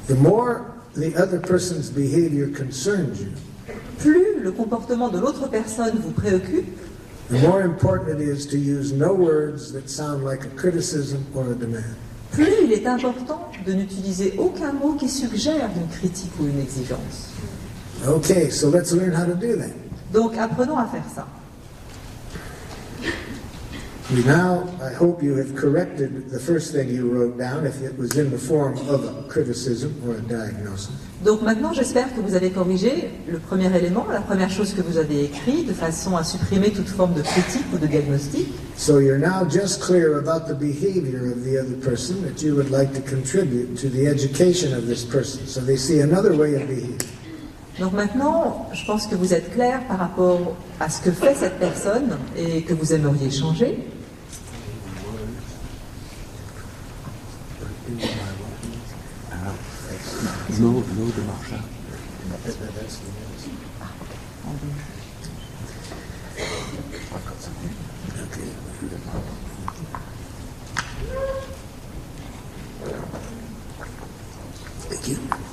The more the other person's behavior concerns you, plus le comportement de l'autre personne vous préoccupe, the more important it is to use no words that sound like a criticism or a demand. plus il est important de n'utiliser aucun mot qui suggère une critique ou une exigence. Okay, so let's learn how to do that. Donc apprenons à faire ça. Now, I hope you have corrected the first thing you wrote down if it was in the form of a criticism or a diagnosis. Donc maintenant, j'espère que vous avez corrigé le premier élément, la première chose que vous avez écrit, de façon à supprimer toute forme de critique ou de diagnostic. So you're now just clear about the behavior of the other person that you would like to contribute to the education of this person, so they see another way of behaving. Donc maintenant, je pense que vous êtes clair par rapport à ce que fait cette personne et que vous aimeriez changer. L'eau de Marcha. Thank you.